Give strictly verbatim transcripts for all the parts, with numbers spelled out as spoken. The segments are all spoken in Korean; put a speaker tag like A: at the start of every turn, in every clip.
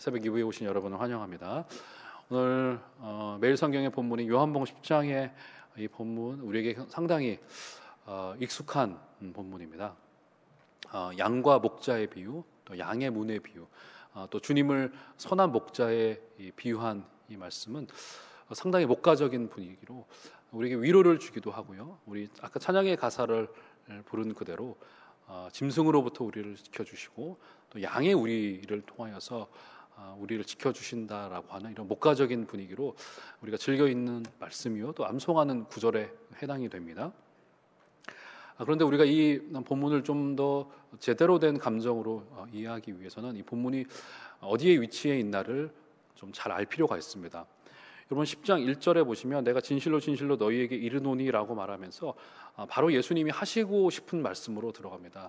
A: 새벽 이브에 오신 여러분을 환영합니다. 오늘 어, 매일 성경의 본문인 요한복음 십 장의 이 본문 우리에게 상당히 어, 익숙한 본문입니다. 어, 양과 목자의 비유, 또 양의 문의 비유, 어, 또 주님을 선한 목자에 이 비유한 이 말씀은 상당히 목가적인 분위기로 우리에게 위로를 주기도 하고요. 우리 아까 찬양의 가사를 부른 그대로 어, 짐승으로부터 우리를 지켜주시고 또 양의 우리를 통하여서 어, 우리를 지켜주신다라고 하는 이런 목가적인 분위기로 우리가 즐겨 있는 말씀이요 또 암송하는 구절에 해당이 됩니다. 아, 그런데 우리가 이 본문을 좀 더 제대로 된 감정으로 어, 이해하기 위해서는 이 본문이 어디에 위치해 있나를 좀 잘 알 필요가 있습니다. 여러분 십 장 일 절에 보시면 내가 진실로 진실로 너희에게 이르노니라고 말하면서 바로 예수님이 하시고 싶은 말씀으로 들어갑니다.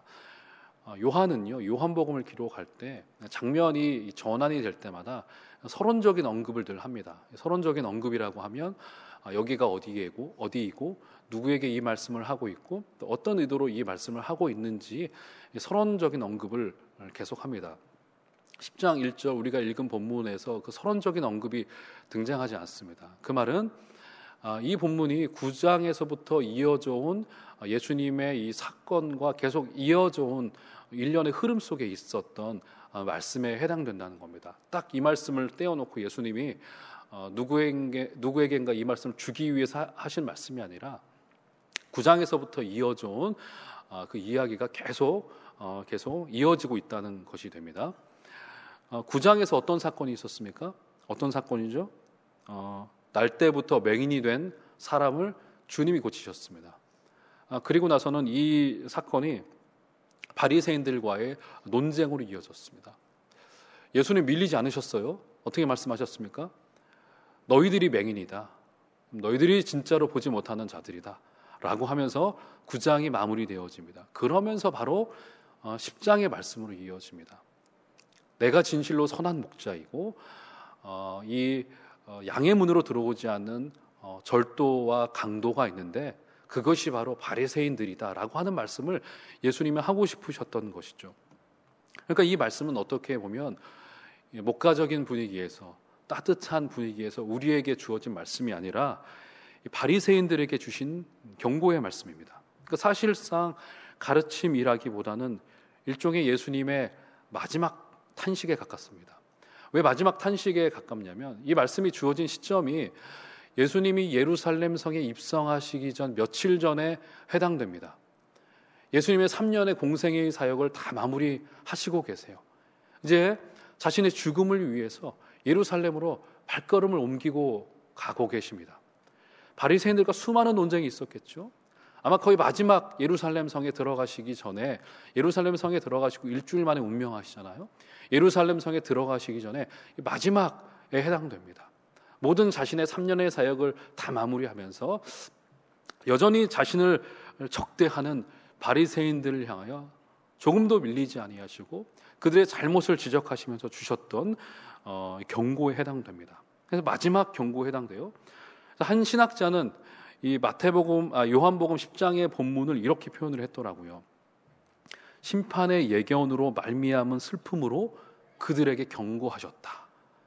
A: 요한은요 요한복음을 기록할 때 장면이 전환이 될 때마다 서론적인 언급을 늘 합니다. 서론적인 언급이라고 하면 여기가 어디이고 어디이고 누구에게 이 말씀을 하고 있고 또 어떤 의도로 이 말씀을 하고 있는지 서론적인 언급을 계속합니다. 십 장 일 절 우리가 읽은 본문에서 그 서론적인 언급이 등장하지 않습니다. 그 말은 이 본문이 구 장에서부터 이어져 온 예수님의 이 사건과 계속 이어져 온 일련의 흐름 속에 있었던 말씀에 해당된다는 겁니다. 딱 이 말씀을 떼어놓고 예수님이 누구에게, 누구에게인가 이 말씀을 주기 위해서 하신 말씀이 아니라 구 장에서부터 이어져 온 그 이야기가 계속 계속 이어지고 있다는 것이 됩니다. 구 장에서 어떤 사건이 있었습니까? 어떤 사건이죠? 어, 날 때부터 맹인이 된 사람을 주님이 고치셨습니다. 아, 그리고 나서는 이 사건이 바리새인들과의 논쟁으로 이어졌습니다. 예수님 밀리지 않으셨어요. 어떻게 말씀하셨습니까? 너희들이 맹인이다. 너희들이 진짜로 보지 못하는 자들이다. 라고 하면서 구 장이 마무리되어집니다. 그러면서 바로 십 장의 말씀으로 이어집니다. 내가 진실로 선한 목자이고 어, 이 어, 양의 문으로 들어오지 않는 어, 절도와 강도가 있는데 그것이 바로 바리새인들이다라고 하는 말씀을 예수님이 하고 싶으셨던 것이죠. 그러니까 이 말씀은 어떻게 보면 목가적인 분위기에서 따뜻한 분위기에서 우리에게 주어진 말씀이 아니라 바리새인들에게 주신 경고의 말씀입니다. 그러니까 사실상 가르침이라기보다는 일종의 예수님의 마지막 탄식에 가깝습니다. 왜 마지막 탄식에 가깝냐면 이 말씀이 주어진 시점이 예수님이 예루살렘 성에 입성하시기 전 며칠 전에 해당됩니다. 예수님의 삼 년의 공생의 사역을 다 마무리하시고 계세요. 이제 자신의 죽음을 위해서 예루살렘으로 발걸음을 옮기고 가고 계십니다. 바리새인들과 수많은 논쟁이 있었겠죠. 아마 거의 마지막 예루살렘 성에 들어가시기 전에 예루살렘 성에 들어가시고 일주일 만에 운명하시잖아요. 예루살렘 성에 들어가시기 전에 마지막에 해당됩니다. 모든 자신의 삼 년의 사역을 다 마무리하면서 여전히 자신을 적대하는 바리새인들을 향하여 조금도 밀리지 아니하시고 그들의 잘못을 지적하시면서 주셨던 어, 경고에 해당됩니다. 그래서 마지막 경고에 해당돼요. 한 신학자는 이 마태복음, 아, 요한복음 십 장의 본문을 이렇게 표현을 했더라고요. 심판의 예견으로 말미암은 슬픔으로 그들에게 경고하셨다.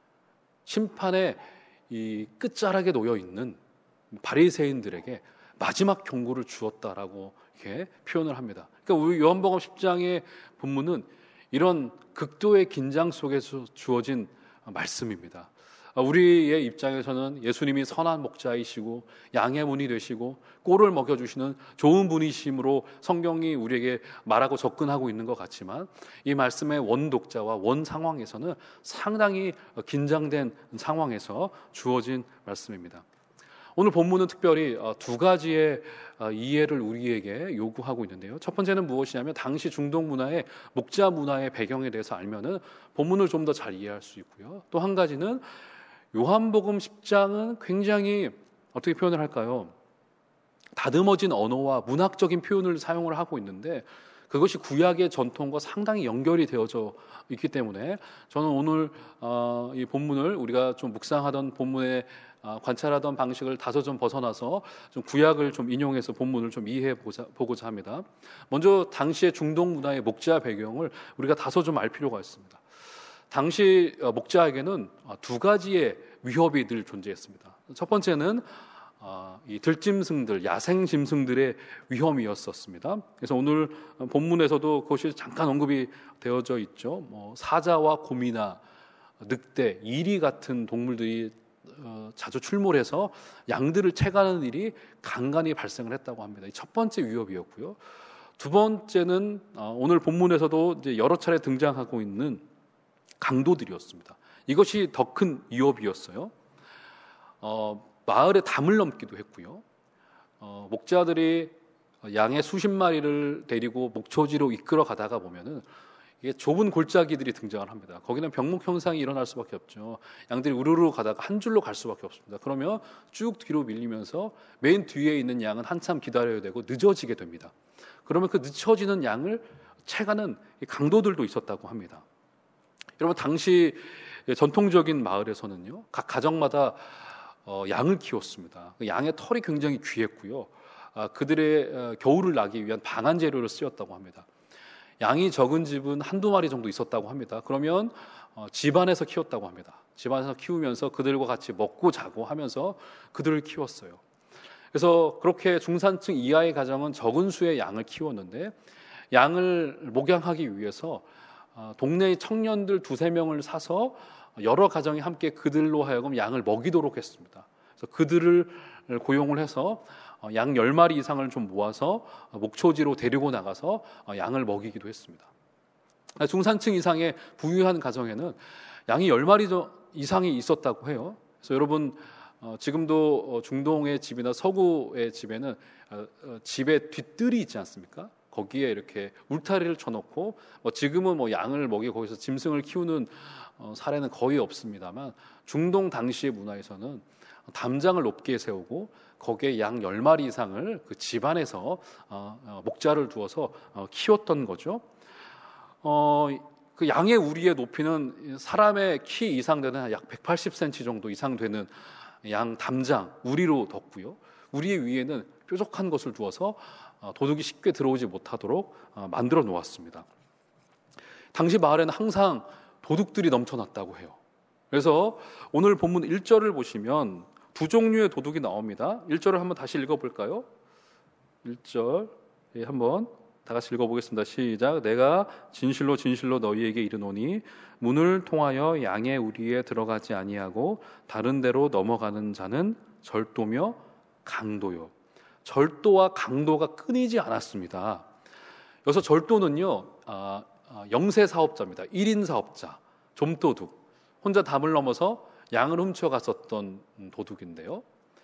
A: 심판의 이 끝자락에 놓여 있는 바리새인들에게 마지막 경고를 주었다라고 이렇게 표현을 합니다. 그러니까 우리 요한복음 십 장의 본문은 이런 극도의 긴장 속에서 주어진 말씀입니다. 우리의 입장에서는 예수님이 선한 목자이시고 양의 문이 되시고 꼴을 먹여주시는 좋은 분이심으로 성경이 우리에게 말하고 접근하고 있는 것 같지만 이 말씀의 원독자와 원 상황에서는 상당히 긴장된 상황에서 주어진 말씀입니다. 오늘 본문은 특별히 두 가지의 이해를 우리에게 요구하고 있는데요. 첫 번째는 무엇이냐면 당시 중동 문화의 목자 문화의 배경에 대해서 알면은 본문을 좀 더 잘 이해할 수 있고요. 또 한 가지는 요한복음 십 장은 굉장히 어떻게 표현을 할까요? 다듬어진 언어와 문학적인 표현을 사용을 하고 있는데 그것이 구약의 전통과 상당히 연결이 되어져 있기 때문에 저는 오늘 어, 이 본문을 우리가 좀 묵상하던 본문에 어, 관찰하던 방식을 다소 좀 벗어나서 좀 구약을 좀 인용해서 본문을 좀 이해해 보자, 보고자 합니다. 먼저 당시의 중동 문화의 목자 배경을 우리가 다소 좀 알 필요가 있습니다. 당시 목자에게는 두 가지의 위협이 늘 존재했습니다. 첫 번째는 이 들짐승들, 야생 짐승들의 위험이었었습니다. 그래서 오늘 본문에서도 그것이 잠깐 언급이 되어져 있죠. 뭐 사자와 곰이나 늑대, 이리 같은 동물들이 자주 출몰해서 양들을 채가는 일이 간간히 발생을 했다고 합니다. 첫 번째 위협이었고요. 두 번째는 오늘 본문에서도 이제 여러 차례 등장하고 있는 강도들이었습니다. 이것이 더 큰 위협이었어요. 어, 마을에 담을 넘기도 했고요. 어, 목자들이 양의 수십 마리를 데리고 목초지로 이끌어 가다가 보면은 이게 좁은 골짜기들이 등장을 합니다. 거기는 병목 현상이 일어날 수밖에 없죠. 양들이 우르르 가다가 한 줄로 갈 수밖에 없습니다. 그러면 쭉 뒤로 밀리면서 맨 뒤에 있는 양은 한참 기다려야 되고 늦어지게 됩니다. 그러면 그 늦춰지는 양을 채가는 강도들도 있었다고 합니다. 여러분, 당시 전통적인 마을에서는요, 각 가정마다 어, 양을 키웠습니다. 양의 털이 굉장히 귀했고요. 아, 그들의 어, 겨울을 나기 위한 방한 재료로 쓰였다고 합니다. 양이 적은 집은 한두 마리 정도 있었다고 합니다. 그러면 어, 집안에서 키웠다고 합니다. 집안에서 키우면서 그들과 같이 먹고 자고 하면서 그들을 키웠어요. 그래서 그렇게 중산층 이하의 가정은 적은 수의 양을 키웠는데, 양을 목양하기 위해서 어, 동네의 청년들 두세 명을 사서 여러 가정이 함께 그들로 하여금 양을 먹이도록 했습니다. 그래서 그들을 고용을 해서 양 열 마리 이상을 좀 모아서 목초지로 데리고 나가서 양을 먹이기도 했습니다. 중산층 이상의 부유한 가정에는 양이 열 마리 이상이 있었다고 해요. 그래서 여러분, 지금도 중동의 집이나 서구의 집에는 집에 뒷뜰이 있지 않습니까? 거기에 이렇게 울타리를 쳐놓고, 뭐 지금은 뭐 양을 먹이 거기서 짐승을 키우는 어, 사례는 거의 없습니다만, 중동 당시의 문화에서는 담장을 높게 세우고 거기에 양 열 마리 이상을 그 집안에서 어, 어, 목자를 두어서 어, 키웠던 거죠. 어, 그 양의 우리의 높이는 사람의 키 이상 되는 약 백팔십 센티미터 정도 이상 되는 양 담장, 우리로 덮고요. 우리의 위에는 뾰족한 것을 두어서 어, 도둑이 쉽게 들어오지 못하도록 어, 만들어 놓았습니다. 당시 마을에는 항상 도둑들이 넘쳐났다고 해요. 그래서 오늘 본문 일 절을 보시면 두 종류의 도둑이 나옵니다. 일 절을 한번 다시 읽어볼까요? 일 절 예, 한번 다 같이 읽어보겠습니다. 시작. 내가 진실로 진실로 너희에게 이르노니 문을 통하여 양의 우리에 들어가지 아니하고 다른 데로 넘어가는 자는 절도며 강도요. 절도와 강도가 끊이지 않았습니다. 여기서 절도는요, 아, 영세 사업자입니다. 일 인 사업자, 좀도둑, 혼자 담을 넘어서 양을 훔쳐갔었던 도둑인데요.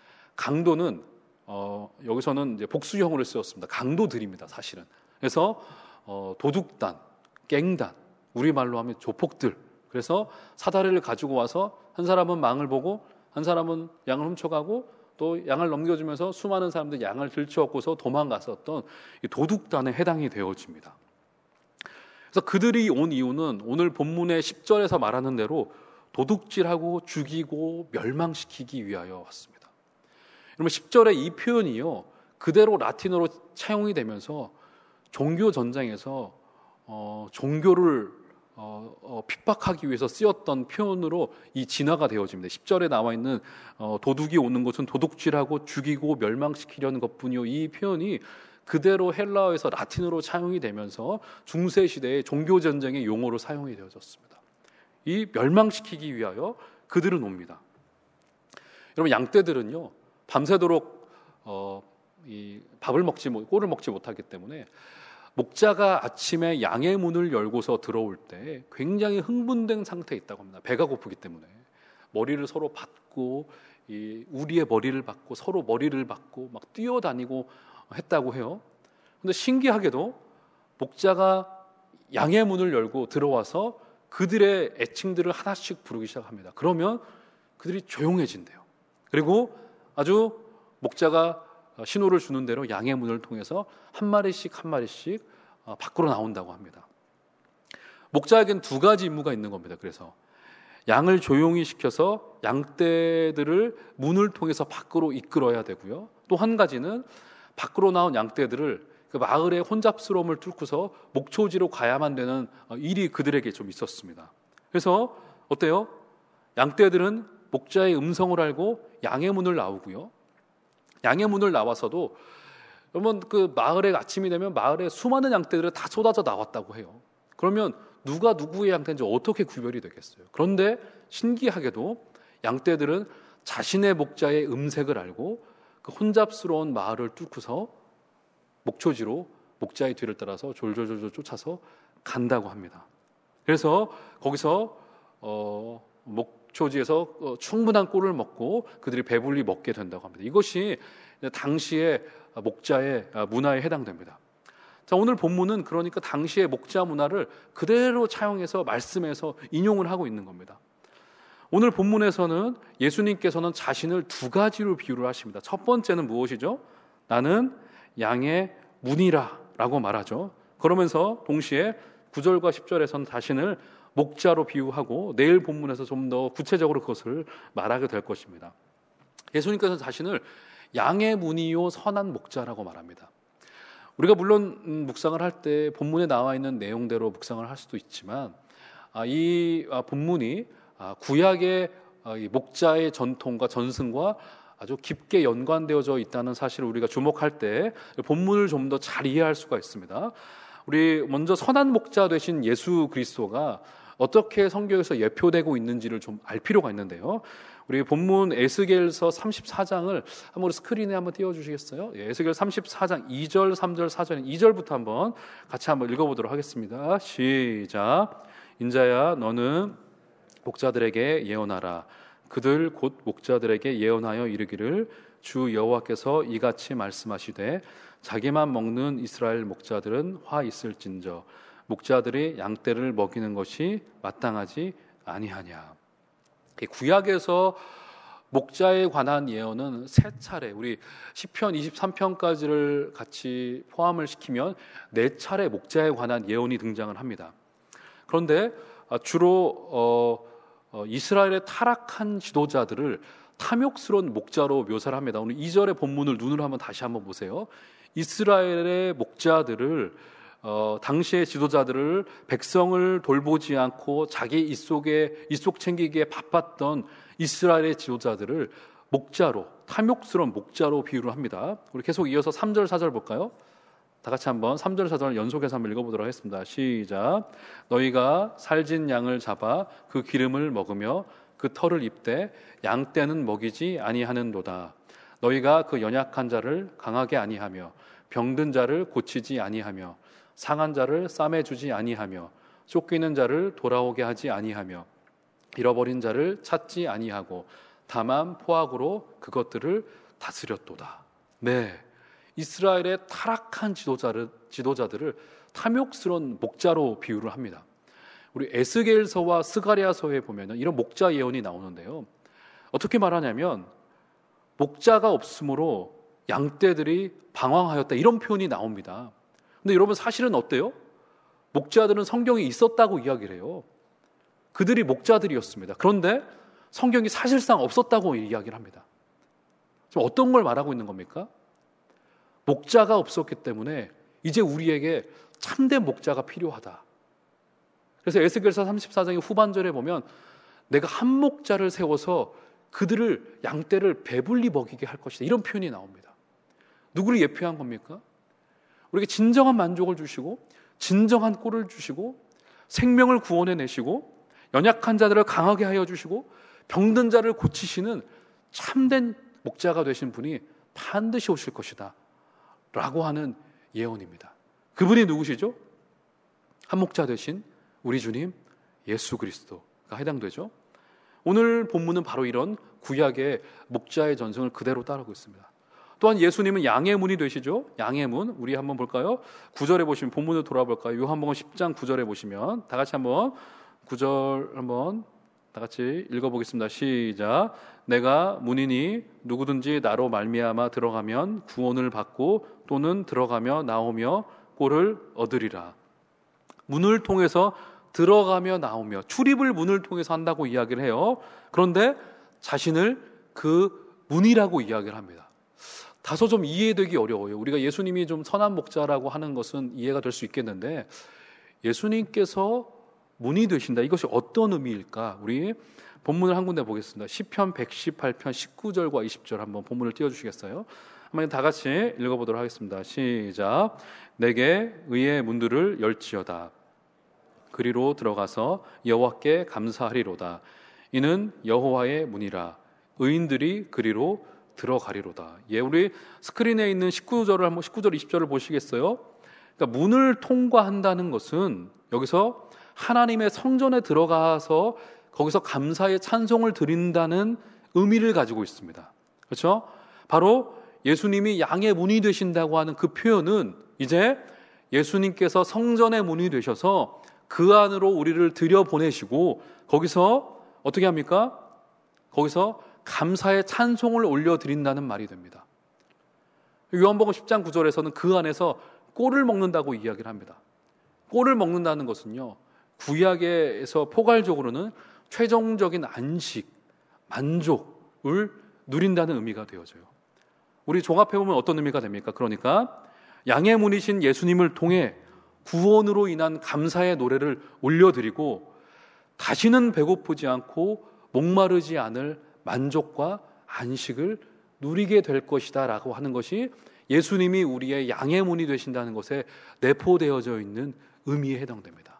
A: 강도는 어, 여기서는 이제 복수형으로 쓰였습니다. 강도들입니다, 사실은. 그래서 어, 도둑단, 갱단, 우리말로 하면 조폭들. 그래서 사다리를 가지고 와서 한 사람은 망을 보고 한 사람은 양을 훔쳐가고 또 양을 넘겨주면서 수많은 사람들이 양을 들쳐업고서 도망갔었던 이 도둑단에 해당이 되어집니다. 그래서 그들이 온 이유는 오늘 본문의 십 절에서 말하는 대로 도둑질하고 죽이고 멸망시키기 위하여 왔습니다. 여러분, 십 절의 이 표현이요, 그대로 라틴어로 차용이 되면서 종교 전쟁에서 어, 종교를 어, 어, 핍박하기 위해서 쓰였던 표현으로 이 진화가 되어집니다. 십 절에 나와 있는 어, 도둑이 오는 것은 도둑질하고 죽이고 멸망시키려는 것뿐이요, 이 표현이 그대로 헬라어에서 라틴어로 차용이 되면서 중세 시대의 종교 전쟁의 용어로 사용이 되어졌습니다. 이 멸망시키기 위하여 그들은 옵니다. 여러분, 양떼들은요 밤새도록 어, 이 밥을 먹지 못, 꼴을 먹지 못하기 때문에 목자가 아침에 양의 문을 열고서 들어올 때 굉장히 흥분된 상태에 있다고 합니다. 배가 고프기 때문에 머리를 서로 받고 이 우리의 머리를 받고 서로 머리를 받고 막 뛰어다니고 했다고 해요. 그런데 신기하게도 목자가 양의 문을 열고 들어와서 그들의 애칭들을 하나씩 부르기 시작합니다. 그러면 그들이 조용해진대요. 그리고 아주 목자가 신호를 주는 대로 양의 문을 통해서 한 마리씩 한 마리씩 밖으로 나온다고 합니다. 목자에겐 두 가지 임무가 있는 겁니다. 그래서 양을 조용히 시켜서 양떼들을 문을 통해서 밖으로 이끌어야 되고요. 또 한 가지는 밖으로 나온 양떼들을 그 마을의 혼잡스러움을 뚫고서 목초지로 가야만 되는 일이 그들에게 좀 있었습니다. 그래서 어때요? 양떼들은 목자의 음성을 알고 양의 문을 나오고요. 양의 문을 나와서도 여러분 그 마을에 아침이 되면 마을에 수많은 양떼들이 다 쏟아져 나왔다고 해요. 그러면 누가 누구의 양떼인지 어떻게 구별이 되겠어요? 그런데 신기하게도 양떼들은 자신의 목자의 음색을 알고 그 혼잡스러운 마을을 뚫고서 목초지로 목자의 뒤를 따라서 졸졸졸 쫓아서 간다고 합니다. 그래서 거기서 어, 목초지에서 어, 충분한 꿀을 먹고 그들이 배불리 먹게 된다고 합니다. 이것이 당시의 목자의 문화에 해당됩니다. 자, 오늘 본문은 그러니까 당시의 목자 문화를 그대로 차용해서 말씀에서 인용을 하고 있는 겁니다. 오늘 본문에서는 예수님께서는 자신을 두 가지로 비유를 하십니다. 첫 번째는 무엇이죠? 나는 양의 문이라 라고 말하죠. 그러면서 동시에 구 절과 십 절에서는 자신을 목자로 비유하고 내일 본문에서 좀 더 구체적으로 그것을 말하게 될 것입니다. 예수님께서 자신을 양의 문이요 선한 목자라고 말합니다. 우리가 물론 묵상을 할 때 본문에 나와 있는 내용대로 묵상을 할 수도 있지만 이 본문이 구약의 목자의 전통과 전승과 아주 깊게 연관되어져 있다는 사실을 우리가 주목할 때 본문을 좀 더 잘 이해할 수가 있습니다. 우리 먼저 선한 목자 되신 예수 그리스도가 어떻게 성경에서 예표되고 있는지를 좀 알 필요가 있는데요. 우리 본문 에스겔서 삼십사 장을 한번 스크린에 한번 띄워주시겠어요? 예, 에스겔 삼십사 장 이 절, 삼 절, 사 절, 이 절부터 한번 같이 한번 읽어보도록 하겠습니다. 시작. 인자야 너는 목자들에게 예언하라. 그들 곧 목자들에게 예언하여 이르기를 주 여호와께서 이같이 말씀하시되 자기만 먹는 이스라엘 목자들은 화 있을진저 목자들이 양떼를 먹이는 것이 마땅하지 아니하냐. 구약에서 목자에 관한 예언은 세 차례, 우리 시편 이십삼 편까지를 같이 포함을 시키면 네 차례 목자에 관한 예언이 등장을 합니다. 그런데 주로 어, 어, 이스라엘의 타락한 지도자들을 탐욕스러운 목자로 묘사를 합니다. 오늘 이 절의 본문을 눈으로 한번 다시 한번 보세요. 이스라엘의 목자들을 어, 당시의 지도자들을 백성을 돌보지 않고 자기 입속에 입속 챙기기에 바빴던 이스라엘의 지도자들을 목자로, 탐욕스러운 목자로 비유를 합니다. 우리 계속 이어서 삼 절, 사 절 볼까요? 다 같이 한번 삼 절, 사 절 연속해서 한번 읽어보도록 하겠습니다. 시작. 너희가 살진 양을 잡아 그 기름을 먹으며 그 털을 입되 양떼는 먹이지 아니하는도다. 너희가 그 연약한 자를 강하게 아니하며 병든 자를 고치지 아니하며 상한 자를 싸매주지 아니하며 쫓기는 자를 돌아오게 하지 아니하며 잃어버린 자를 찾지 아니하고 다만 포악으로 그것들을 다스렸도다. 네, 이스라엘의 타락한 지도자를, 지도자들을 탐욕스러운 목자로 비유를 합니다. 우리 에스겔서와 스가랴서에 보면 이런 목자 예언이 나오는데요. 어떻게 말하냐면 목자가 없으므로 양떼들이 방황하였다 이런 표현이 나옵니다. 근데 여러분 사실은 어때요? 목자들은 성경에 있었다고 이야기를 해요. 그들이 목자들이었습니다. 그런데 성경이 사실상 없었다고 이야기를 합니다. 지금 어떤 걸 말하고 있는 겁니까? 목자가 없었기 때문에 이제 우리에게 참된 목자가 필요하다. 그래서 에스겔서 삼십사 장의 후반절에 보면 내가 한 목자를 세워서 그들을 양떼를 배불리 먹이게 할 것이다. 이런 표현이 나옵니다. 누구를 예표한 겁니까? 우리에게 진정한 만족을 주시고 진정한 꿀을 주시고 생명을 구원해 내시고 연약한 자들을 강하게 하여 주시고 병든 자를 고치시는 참된 목자가 되신 분이 반드시 오실 것이다 라고 하는 예언입니다. 그분이 누구시죠? 한 목자 되신 우리 주님 예수 그리스도가 해당되죠. 오늘 본문은 바로 이런 구약의 목자의 전승을 그대로 따르고 있습니다. 또한 예수님은 양의 문이 되시죠. 양의 문 우리 한번 볼까요? 구 절에 보시면 본문을 돌아볼까요? 요한복음 십 장 구 절에 보시면 다 같이 한번 구 절 한번 다 같이 읽어보겠습니다. 시작. 내가 문이니 누구든지 나로 말미암아 들어가면 구원을 받고 또는 들어가며 나오며 꼴을 얻으리라. 문을 통해서 들어가며 나오며 출입을 문을 통해서 한다고 이야기를 해요. 그런데 자신을 그 문이라고 이야기를 합니다. 다소 좀 이해되기 어려워요. 우리가 예수님이 좀 선한 목자라고 하는 것은 이해가 될 수 있겠는데 예수님께서 문이 되신다. 이것이 어떤 의미일까? 우리 본문을 한 군데 보겠습니다. 시편 백십팔 편 십구 절과 이십 절 한번 본문을 띄워주시겠어요? 한번 다 같이 읽어보도록 하겠습니다. 시작. 내게 의의 문들을 열지어다. 그리로 들어가서 여호와께 감사하리로다. 이는 여호와의 문이라. 의인들이 그리로 들어가리로다. 예, 우리 스크린에 있는 십구 절을 한번 십구 절 이십 절을 보시겠어요? 그러니까 문을 통과한다는 것은 여기서 하나님의 성전에 들어가서 거기서 감사의 찬송을 드린다는 의미를 가지고 있습니다. 그렇죠? 바로 예수님이 양의 문이 되신다고 하는 그 표현은 이제 예수님께서 성전의 문이 되셔서 그 안으로 우리를 들여보내시고 거기서 어떻게 합니까? 거기서 감사의 찬송을 올려드린다는 말이 됩니다. 요한복음 십 장 구 절에서는 그 안에서 꼴을 먹는다고 이야기를 합니다. 꼴을 먹는다는 것은요, 구약에서 포괄적으로는 최종적인 안식, 만족을 누린다는 의미가 되어져요. 우리 종합해보면 어떤 의미가 됩니까? 그러니까 양의 문이신 예수님을 통해 구원으로 인한 감사의 노래를 올려드리고 다시는 배고프지 않고 목마르지 않을 만족과 안식을 누리게 될 것이다 라고 하는 것이 예수님이 우리의 양의 문이 되신다는 것에 내포되어져 있는 의미에 해당됩니다.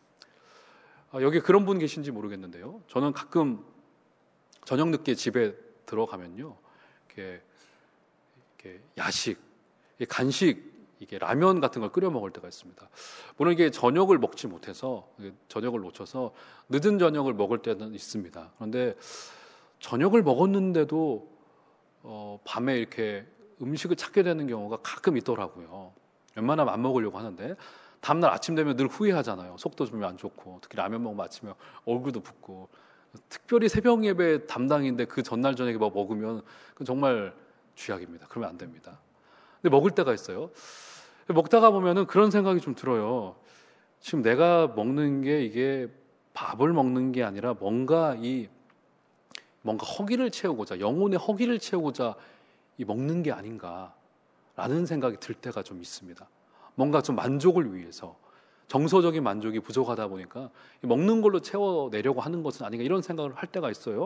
A: 여기 그런 분 계신지 모르겠는데요, 저는 가끔 저녁 늦게 집에 들어가면요, 이렇게, 이렇게 야식, 간식, 이게 라면 같은 걸 끓여 먹을 때가 있습니다. 물론 이게 저녁을 먹지 못해서, 저녁을 놓쳐서 늦은 저녁을 먹을 때는 있습니다. 그런데 저녁을 먹었는데도 어, 밤에 이렇게 음식을 찾게 되는 경우가 가끔 있더라고요. 웬만하면 안 먹으려고 하는데 다음날 아침 되면 늘 후회하잖아요. 속도 좀 안 좋고, 특히 라면 먹으면 아침에 얼굴도 붓고, 특별히 새벽 예배 담당인데 그 전날 저녁에 막 먹으면 그건 정말 쥐약입니다. 그러면 안 됩니다. 근데 먹을 때가 있어요. 먹다가 보면은 그런 생각이 좀 들어요. 지금 내가 먹는 게 이게 밥을 먹는 게 아니라 뭔가 이 뭔가 허기를 채우고자, 영혼의 허기를 채우고자 이 먹는 게 아닌가라는 생각이 들 때가 좀 있습니다. 뭔가 좀 만족을 위해서, 정서적인 만족이 부족하다 보니까 먹는 걸로 채워내려고 하는 것은 아닌가, 이런 생각을 할 때가 있어요.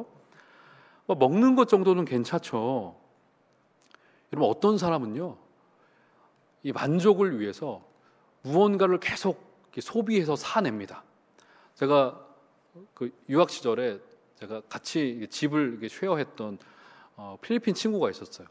A: 먹는 것 정도는 괜찮죠. 여러분, 어떤 사람은요, 이 만족을 위해서 무언가를 계속 소비해서 사냅니다. 제가 그 유학 시절에 제가 같이 집을 쉐어했던 어, 필리핀 친구가 있었어요.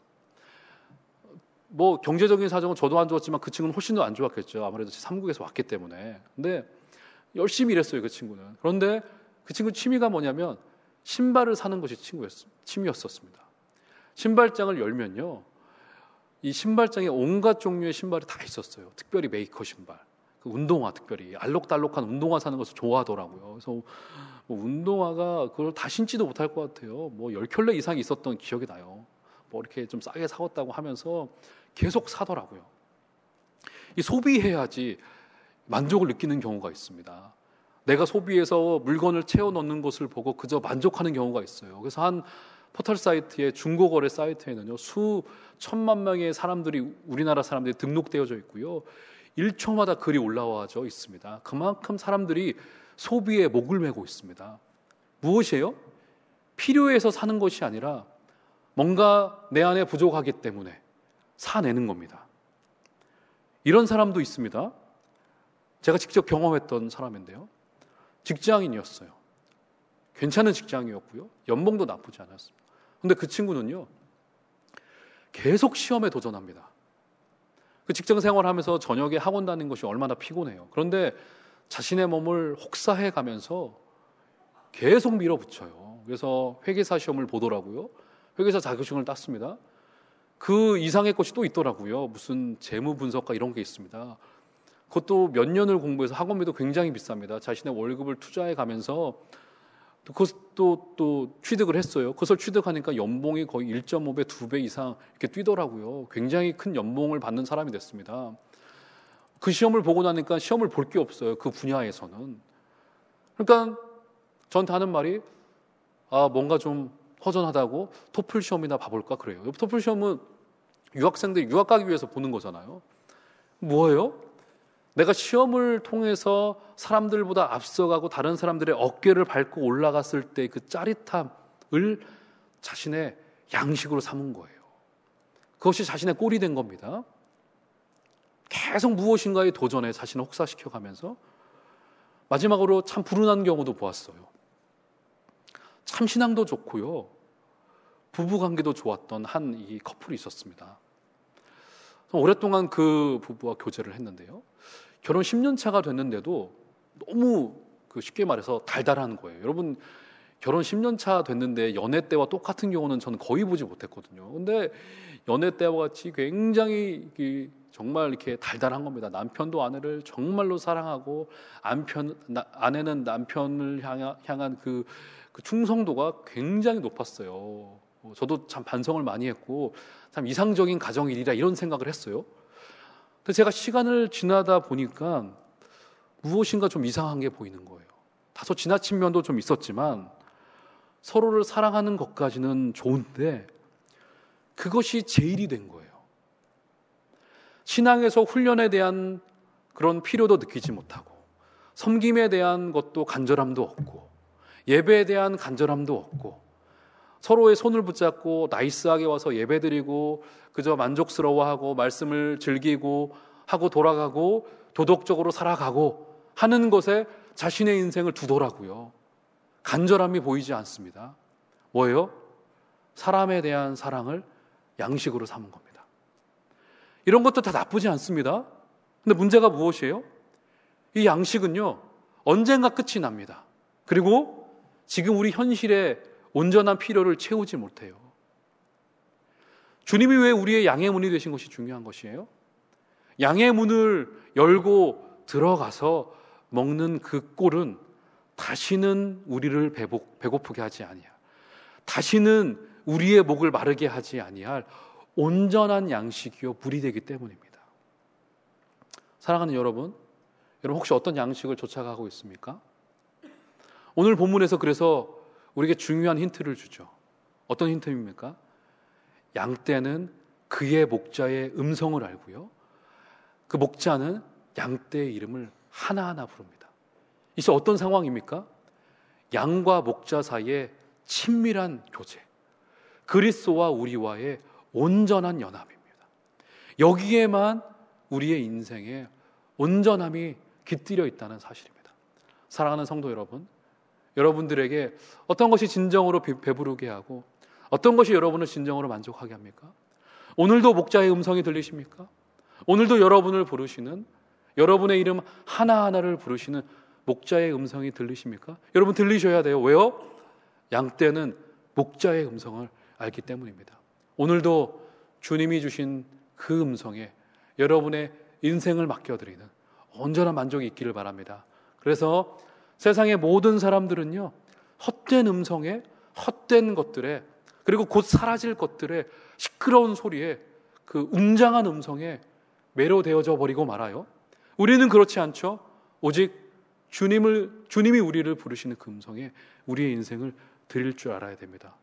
A: 뭐 경제적인 사정은 저도 안 좋았지만 그 친구는 훨씬 더 안 좋았겠죠. 아무래도 삼국에서 왔기 때문에. 근데 열심히 일했어요, 그 친구는. 그런데 그 친구 취미가 뭐냐면 신발을 사는 것이 친구였, 취미였었습니다. 신발장을 열면요, 이 신발장에 온갖 종류의 신발이 다 있었어요. 특별히 메이커 신발, 그 운동화, 특별히 알록달록한 운동화 사는 것을 좋아하더라고요. 그래서 뭐 운동화가 그걸 다 신지도 못할 것 같아요. 뭐 열 켤레 이상이 있었던 기억이 나요. 뭐 이렇게 좀 싸게 사왔다고 하면서 계속 사더라고요. 이 소비해야지 만족을 느끼는 경우가 있습니다. 내가 소비해서 물건을 채워 넣는 것을 보고 그저 만족하는 경우가 있어요. 그래서 한 포털 사이트에, 중고거래 사이트에는요, 수천만 명의 사람들이, 우리나라 사람들이 등록되어져 있고요, 일 초마다 글이 올라와져 있습니다. 그만큼 사람들이 소비에 목을 매고 있습니다. 무엇이에요? 필요해서 사는 것이 아니라 뭔가 내 안에 부족하기 때문에 사내는 겁니다. 이런 사람도 있습니다. 제가 직접 경험했던 사람인데요, 직장인이었어요. 괜찮은 직장이었고요, 연봉도 나쁘지 않았습니다. 그런데 그 친구는요, 계속 시험에 도전합니다. 그 직장 생활하면서 저녁에 학원 다니는 것이 얼마나 피곤해요. 그런데 자신의 몸을 혹사해 가면서 계속 밀어붙여요. 그래서 회계사 시험을 보더라고요. 회계사 자격증을 땄습니다. 그 이상의 것이 또 있더라고요. 무슨 재무 분석가 이런 게 있습니다. 그것도 몇 년을 공부해서 학원비도 굉장히 비쌉니다. 자신의 월급을 투자해 가면서 그것도 또 취득을 했어요. 그것을 취득하니까 연봉이 거의 일 점 오 배, 두 배 이상 이렇게 뛰더라고요. 굉장히 큰 연봉을 받는 사람이 됐습니다. 그 시험을 보고 나니까 시험을 볼 게 없어요, 그 분야에서는. 그러니까 저한테 하는 말이, 아, 뭔가 좀 허전하다고 토플 시험이나 봐볼까 그래요. 토플 시험은 유학생들이 유학 가기 위해서 보는 거잖아요. 뭐예요? 내가 시험을 통해서 사람들보다 앞서가고 다른 사람들의 어깨를 밟고 올라갔을 때 그 짜릿함을 자신의 양식으로 삼은 거예요. 그것이 자신의 꼴이 된 겁니다. 계속 무엇인가에 도전해 자신을 혹사시켜가면서 마지막으로 참 불운한 경우도 보았어요. 참 신앙도 좋고요, 부부관계도 좋았던 한 이 커플이 있었습니다. 오랫동안 그 부부와 교제를 했는데요, 결혼 십 년 차가 됐는데도 너무 그 쉽게 말해서 달달한 거예요. 여러분, 결혼 십 년 차 됐는데 연애 때와 똑같은 경우는 저는 거의 보지 못했거든요. 근데 연애 때와 같이 굉장히 정말 이렇게 달달한 겁니다. 남편도 아내를 정말로 사랑하고 남편, 나, 아내는 남편을 향한, 향한 그, 그 충성도가 굉장히 높았어요. 저도 참 반성을 많이 했고 참 이상적인 가정일이라 이런 생각을 했어요. 근데 제가 시간을 지나다 보니까 무엇인가 좀 이상한 게 보이는 거예요. 다소 지나친 면도 좀 있었지만 서로를 사랑하는 것까지는 좋은데 그것이 제일이 된 거예요. 신앙에서 훈련에 대한 그런 필요도 느끼지 못하고, 섬김에 대한 것도 간절함도 없고, 예배에 대한 간절함도 없고, 서로의 손을 붙잡고 나이스하게 와서 예배드리고 그저 만족스러워하고 말씀을 즐기고 하고 돌아가고 도덕적으로 살아가고 하는 것에 자신의 인생을 두더라고요. 간절함이 보이지 않습니다. 뭐예요? 사람에 대한 사랑을 양식으로 삼은 겁니다. 이런 것도 다 나쁘지 않습니다. 근데 문제가 무엇이에요? 이 양식은요, 언젠가 끝이 납니다. 그리고 지금 우리 현실에 온전한 필요를 채우지 못해요. 주님이 왜 우리의 양의 문이 되신 것이 중요한 것이에요? 양의 문을 열고 들어가서 먹는 그 꼴은 다시는 우리를 배고, 배고프게 하지 아니할, 다시는 우리의 목을 마르게 하지 아니할 온전한 양식이요 물이 되기 때문입니다. 사랑하는 여러분, 여러분 혹시 어떤 양식을 쫓아가고 있습니까? 오늘 본문에서 그래서 우리에게 중요한 힌트를 주죠. 어떤 힌트입니까? 양떼는 그의 목자의 음성을 알고요, 그 목자는 양떼의 이름을 하나하나 부릅니다. 이제 어떤 상황입니까? 양과 목자 사이에 친밀한 교제, 그리스도와 우리와의 온전한 연합입니다. 여기에만 우리의 인생에 온전함이 깃들여 있다는 사실입니다. 사랑하는 성도 여러분, 여러분들에게 어떤 것이 진정으로 배부르게 하고 어떤 것이 여러분을 진정으로 만족하게 합니까? 오늘도 목자의 음성이 들리십니까? 오늘도 여러분을 부르시는, 여러분의 이름 하나하나를 부르시는 목자의 음성이 들리십니까? 여러분 들리셔야 돼요. 왜요? 양떼는 목자의 음성을 알기 때문입니다. 오늘도 주님이 주신 그 음성에 여러분의 인생을 맡겨드리는 온전한 만족이 있기를 바랍니다. 그래서 세상의 모든 사람들은요, 헛된 음성에, 헛된 것들에, 그리고 곧 사라질 것들에, 시끄러운 소리에, 그 웅장한 음성에 매료되어져 버리고 말아요. 우리는 그렇지 않죠. 오직 주님을, 주님이 우리를 부르시는 그 음성에 우리의 인생을 드릴 줄 알아야 됩니다.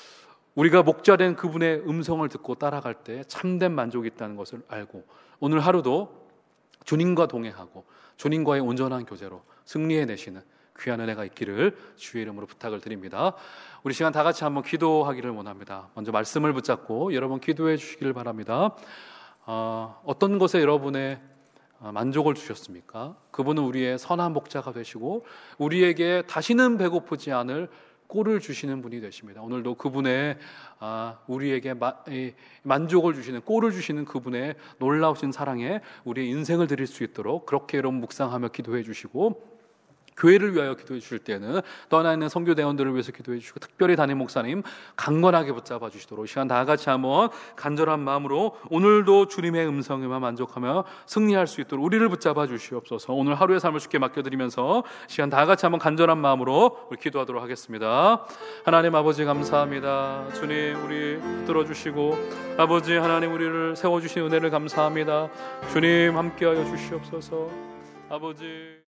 A: 우리가 목자된 그분의 음성을 듣고 따라갈 때 참된 만족이 있다는 것을 알고 오늘 하루도 주님과 동행하고 주님과의 온전한 교제로 승리해내시는 귀한 은혜가 있기를 주의 이름으로 부탁을 드립니다. 우리 시간 다 같이 한번 기도하기를 원합니다. 먼저 말씀을 붙잡고 여러분 기도해 주시기를 바랍니다. 어, 어떤 것에 여러분의 만족을 주셨습니까? 그분은 우리의 선한 목자가 되시고 우리에게 다시는 배고프지 않을 꼴을 주시는 분이 되십니다. 오늘도 그분의 아, 우리에게 마, 이, 만족을 주시는, 꼴을 주시는 그분의 놀라우신 사랑에 우리의 인생을 드릴 수 있도록 그렇게 여러분 묵상하며 기도해 주시고, 교회를 위하여 기도해 주실 때는 떠나 있는 선교대원들을 위해서 기도해 주시고, 특별히 담임 목사님 강건하게 붙잡아 주시도록 시간 다 같이 한번 간절한 마음으로 오늘도 주님의 음성에만 만족하며 승리할 수 있도록 우리를 붙잡아 주시옵소서. 오늘 하루의 삶을 주께 맡겨드리면서 시간 다 같이 한번 간절한 마음으로 우리 기도하도록 하겠습니다. 하나님 아버지 감사합니다. 주님 우리 붙들어 주시고 아버지 하나님 우리를 세워주신 은혜를 감사합니다. 주님 함께하여 주시옵소서. 아버지